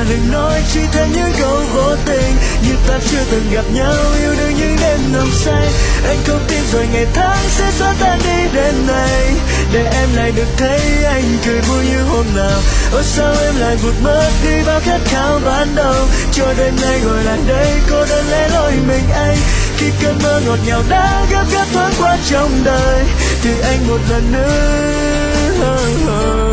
ta đừng nói chỉ thêm những câu vô tình, như ta chưa từng gặp nhau yêu đương những đêm nồng say. Anh không tin rồi ngày tháng sẽ xóa tan đi đêm này, để em lại được thấy anh cười vui như hôm nào. Ôi sao em lại vụt mất đi bao khát khao ban đầu, cho đêm nay ngồi lại đây cô đơn lẻ loi mình anh. Khi cơn mơ ngọt ngào đã gấp gáp thoáng qua trong đời, thì anh một lần nữa